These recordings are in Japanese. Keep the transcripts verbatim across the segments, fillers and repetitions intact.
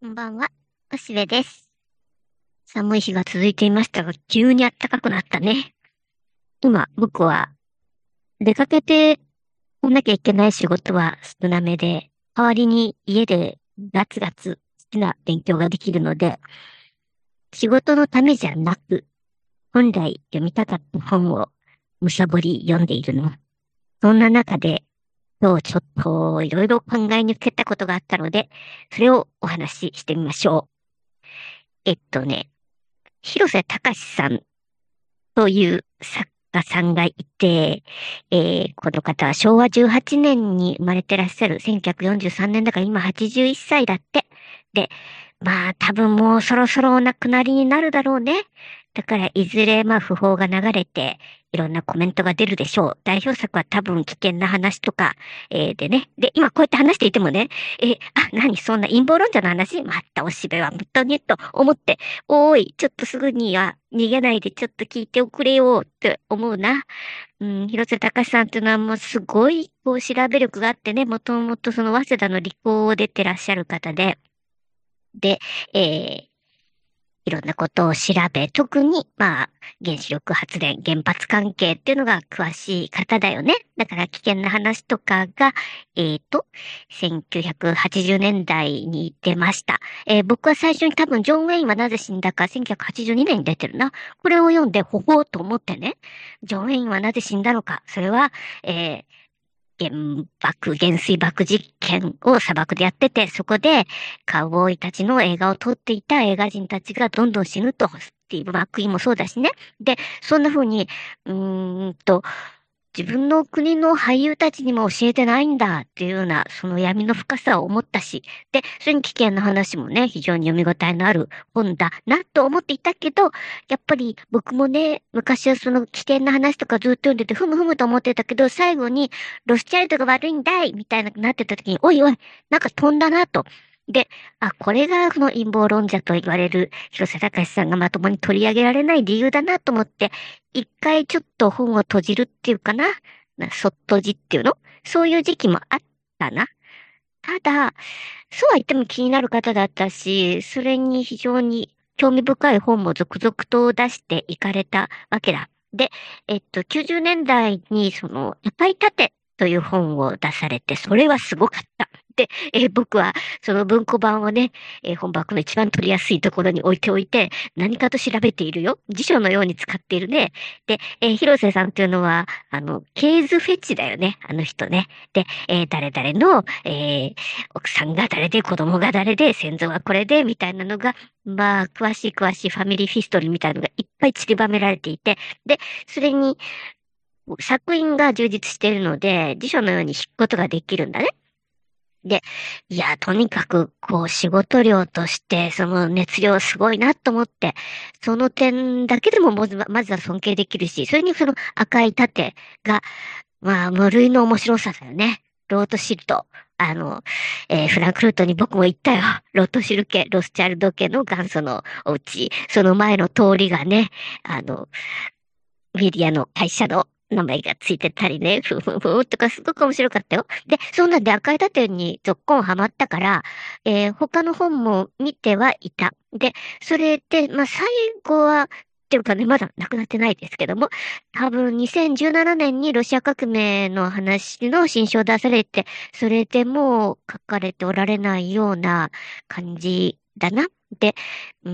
こんばんは、おしべです。寒い日が続いていましたが、急に暖かくなったね。今、僕は出かけてこなきゃいけない仕事は少なめで、代わりに家でガツガツ好きな勉強ができるので、仕事のためじゃなく、本来読みたかった本をむさぼり読んでいるの。そんな中で、今日ちょっといろいろ考えにふけたことがあったので、それをお話ししてみましょう。えっとね、広瀬隆さんという作家さんがいて、えーこの方はしょうわじゅうはちねんに生まれてらっしゃるせんきゅうひゃくよんじゅうさんねんだから今はちじゅういっさいだって。で、まあ多分もうそろそろお亡くなりになるだろうね。だからいずれまあ訃報が流れていろんなコメントが出るでしょう。代表作は多分危険な話とか、えーでね。で、今こうやって話していてもね、えーあ、何そんな陰謀論者の話またおしべは本当にと思って、おーい、ちょっとすぐには逃げないでちょっと聞いておくれよって思うな。うん、広瀬隆さんっていうのはもうすごいこう調べ力があってね、もともとその早稲田の理工を出てらっしゃる方で、で、えーいろんなことを調べ、特に、まあ、原子力発電、原発関係っていうのが詳しい方だよね。だから危険な話とかが、えっと、せんきゅうひゃくはちじゅうねんだいに出ました。えー僕は最初に多分ジョン・ウェインはなぜ死んだかせんきゅうひゃくはちじゅうにねんに出てるな。これを読んで、ほほーと思ってね。ジョン・ウェインはなぜ死んだのか。それは、えー原爆、原水爆実験を砂漠でやってて、そこでカウボーイたちの映画を撮っていた映画人たちがどんどん死ぬと、スティーブ・マックイーンもそうだしね。で、そんな風に、うーんと、自分の国の俳優たちにも教えてないんだっていうような、その闇の深さを思ったし、で、それに危険な話もね、非常に読み応えのある本だなと思っていたけど、やっぱり僕もね、昔はその危険な話とかずっと読んでて、ふむふむと思ってたけど、最後に、ロスチャイルドが悪いんだいみたいななってた時に、おいおい、なんか飛んだなと。で、あ、これがその陰謀論者と言われる広瀬隆さんがまともに取り上げられない理由だなと思って、一回ちょっと本を閉じるっていうかな。なそっとじっていうのそういう時期もあったな。ただ、そうは言っても気になる方だったし、それに非常に興味深い本も続々と出していかれたわけだ。で、えっと、きゅうじゅうねんだいにその、赤い盾という本を出されて、それはすごかった。で、えー僕はその文庫版をね、えー本箱の一番取りやすいところに置いておいて、何かと調べているよ。辞書のように使っているね。で、えー広瀬さんっていうのは、あの、ケーズフェチだよね。あの人ね。で、えー誰々の、えー奥さんが誰で、子供が誰で、先祖はこれで、みたいなのが、まあ、詳しい詳しいファミリーヒストリーみたいなのがいっぱい散りばめられていて、で、それに、作品が充実しているので、辞書のように引くことができるんだね。で、いや、とにかく、こう、仕事量として、その熱量すごいなと思って、その点だけでもまずは、まずは尊敬できるし、それにその赤い盾が、まあ、無類の面白さだよね。ロートシルト。あの、えーフランクフルトに僕も行ったよ。ロートシル家、ロスチャルド家の元祖のお家。その前の通りがね、あの、メディアの会社の名前がついてたりね、ふんふんふんとかすごく面白かったよ。で、そんなんで赤い打点に続婚ハマったから、えー他の本も見てはいた。で、それで、まあ、最後は、っていうかね、まだ亡くなってないですけども、多分にせんじゅうななねんにロシア革命の話の新書を出されて、それでもう書かれておられないような感じだな。で、うん、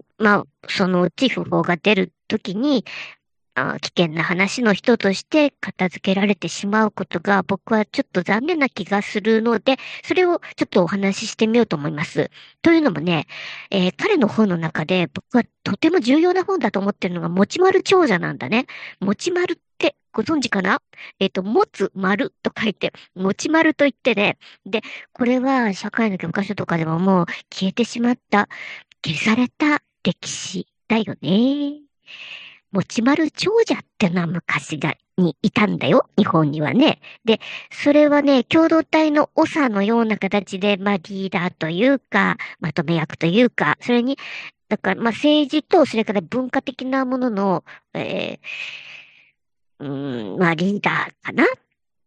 まあ、そのうち訃報が出るときに、あ、危険な話の人として片付けられてしまうことが僕はちょっと残念な気がするので、それをちょっとお話ししてみようと思います。というのもね、えー彼の本の中で僕はとても重要な本だと思ってるのが持ち丸長者なんだね。持ち丸ってご存知かな？えっと、持つ丸と書いて、持ち丸と言ってね、で、これは社会の教科書とかでももう消えてしまった、消された歴史だよね。持丸長者ってのは昔が、にいたんだよ。日本にはね。で、それはね、共同体の長のような形で、まあリーダーというか、まとめ役というか、それに、だから、まあ政治と、それから文化的なものの、えー、うーん、まあリーダーかな。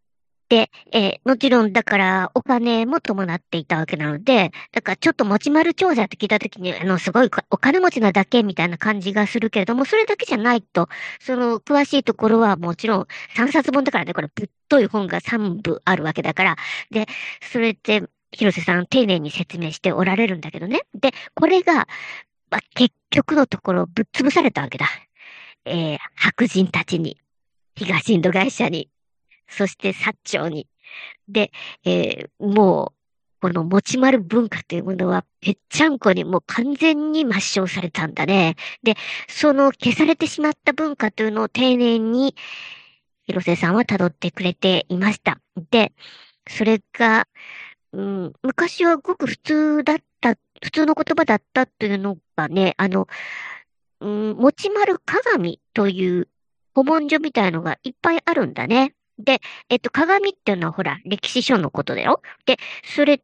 で、えーもちろんだからお金も伴っていたわけなので、だからちょっと持ち丸長者って聞いたときに、あの、すごいお金持ちなだけみたいな感じがするけれども、それだけじゃないと、その詳しいところはもちろんさんさつぼんだからね、これぶっとい本がさんぶあるわけだから、で、それって広瀬さん丁寧に説明しておられるんだけどね。で、これが、まあ、結局のところぶっ潰されたわけだ。えー白人たちに、東インド会社に、そして薩長に。で、えーもう、この持ち丸文化というものは、ぺっちゃんこにもう完全に抹消されたんだね。で、その消されてしまった文化というのを丁寧に、広瀬さんは辿ってくれていました。で、それが、うん、昔はごく普通だった、普通の言葉だったというのがね、あの、うん、持ち丸鏡という古文書みたいのがいっぱいあるんだね。で、えっと、鏡っていうのはほら、歴史書のことだよ。で、それって、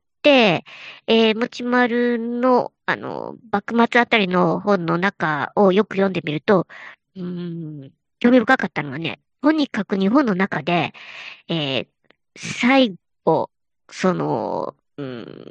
えー、持ち丸の、あの、幕末あたりの本の中をよく読んでみると、うーん、興味深かったのはね、とにかく日本の中で、えー、最後、その、うん、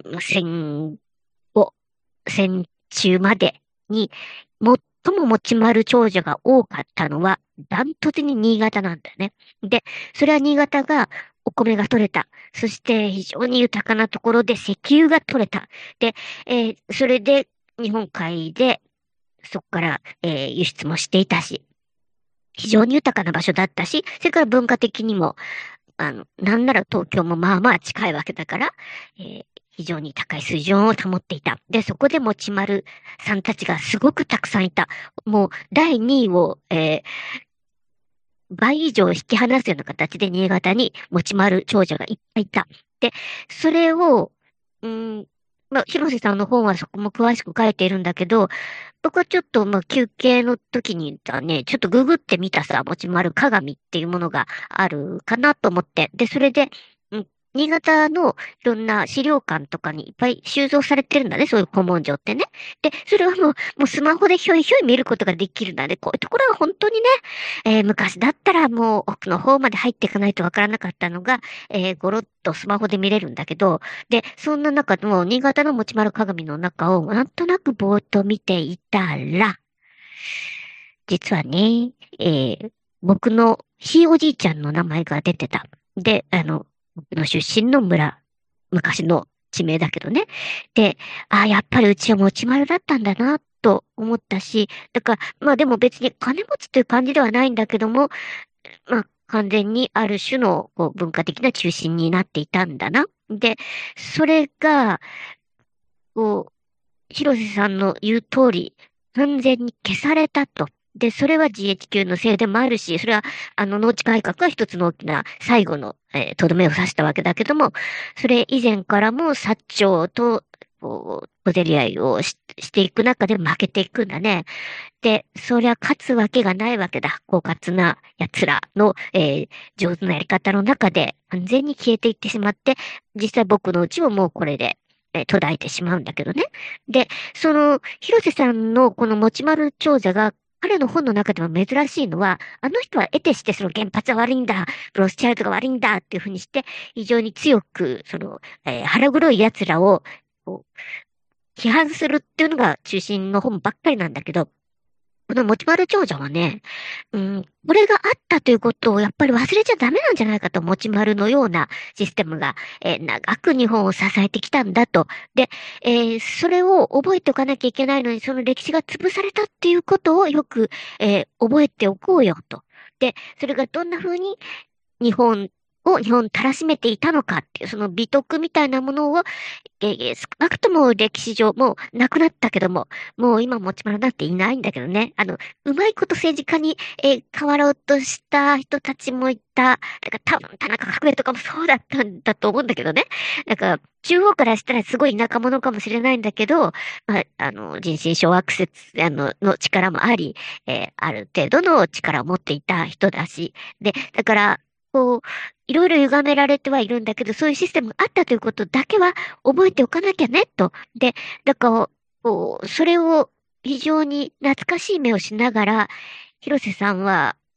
戦後、戦中までに、最も持ち回る長者が多かったのは、ダントツに新潟なんだよね。で、それは新潟がお米が取れた。そして非常に豊かなところで石油が取れた。で、えーそれで日本海でそこから、えー輸出もしていたし、非常に豊かな場所だったし、それから文化的にもあの、なんなら東京もまあまあ近いわけだから、えー非常に高い水準を保っていた。で、そこで持ち丸さんたちがすごくたくさんいた。もうだいにいを、えー倍以上引き離すような形で新潟に持ち回る長者がいっぱいいた。で、それを、うん、まあ、広瀬さんの本はそこも詳しく書いているんだけど、僕はちょっと、まあ、休憩の時にだね、ちょっとググってみたさ、持ち回る鏡っていうものがあるかなと思って。で、それで、うん、新潟のいろんな資料館とかにいっぱい収蔵されてるんだね、そういう古文書ってね。で、それはもう、もうスマホでひょいひょい見ることができるんだね。こういうところは本当にね、えー昔だったらもう奥の方まで入っていかないとわからなかったのが、えーごろっとスマホで見れるんだけど、で、そんな中でも、新潟の持丸鏡の中をなんとなくぼーっと見ていたら、実はね、えー僕のひいおじいちゃんの名前が出てた。で、あの、僕の出身の村、昔の地名だけどね。で、ああ、やっぱりうちは持丸だったんだな、と思ったし、だから、まあでも別に金持ちという感じではないんだけども、まあ、完全にある種のこう文化的な中心になっていたんだな。で、それが、こう、広瀬さんの言う通り、完全に消されたと。で、それは ジーエイチキュー のせいでもあるし、それは、あの、農地改革は一つの大きな最後の、えー、とどめを刺したわけだけども、それ以前からも薩長と、こう、小競り合いをし、していく中で負けていくんだね。で、そりゃ勝つわけがないわけだ。狡猾な奴らの、えー上手なやり方の中で完全に消えていってしまって、実際僕のうちももうこれで、えー途絶えてしまうんだけどね。で、その、広瀬さんのこの持丸長者が、彼の本の中でも珍しいのは、あの人は得てしてその原発は悪いんだ、ブロスチャイルドが悪いんだっていうふうにして、非常に強く、その、えー腹黒い奴らを、こう批判するっていうのが中心の本ばっかりなんだけど、この持丸長者はね、うん、これがあったということをやっぱり忘れちゃダメなんじゃないかと、持丸のようなシステムが、えー長く日本を支えてきたんだと。で、えーそれを覚えておかなきゃいけないのに、その歴史が潰されたっていうことをよく、えー覚えておこうよと。で、それがどんな風に日本を日本たらしめていたのかっていう、その美徳みたいなものを、えー少なくとも歴史上、もうなくなったけども、もう今持ち回なんていないんだけどね。あの、うまいこと政治家に、えー変わろうとした人たちもいた。だから多分田中角栄とかもそうだったんだと思うんだけどね。なんか、中央からしたらすごい田舎者かもしれないんだけど、まあ、あの、人心掌握説、あの、の力もあり、えーある程度の力を持っていた人だし。で、だから、こう、いろいろ歪められてはいるんだけど、そういうシステムがあったということだけは覚えておかなきゃね、と。で、だから、こう、それを非常に懐かしい目をしながら、広瀬さんは、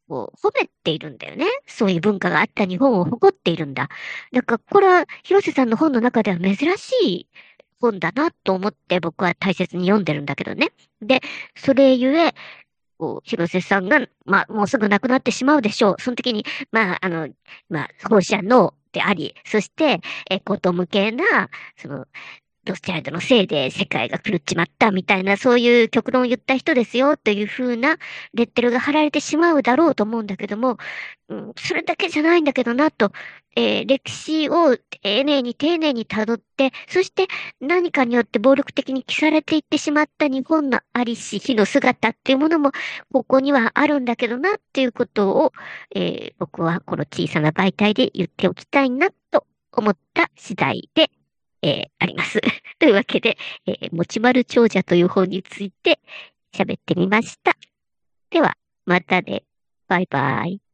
こう、褒めているんだよね。そういう文化があった日本を誇っているんだ。だから、これは、広瀬さんの本の中では珍しい本だなと思って僕は大切に読んでるんだけどね。で、それゆえ、こう、広瀬さんが、まあ、もうすぐ亡くなってしまうでしょう。その時に、まあ、あの、まあ、放射能であり、そして、え、こと無形な、その、ロスチャイルドのせいで世界が狂っちまったみたいな、そういう極論を言った人ですよ、というふうなレッテルが貼られてしまうだろうと思うんだけども、うん、それだけじゃないんだけどな、と、えー歴史を丁寧に丁寧に辿って、そして何かによって暴力的に消されていってしまった日本のありし日の姿っていうものも、ここにはあるんだけどな、っていうことを、えー僕はこの小さな媒体で言っておきたいな、と思った次第で、えーあります。というわけで、えー、もちまる長者という本について喋ってみました。では、またね。バイバイ。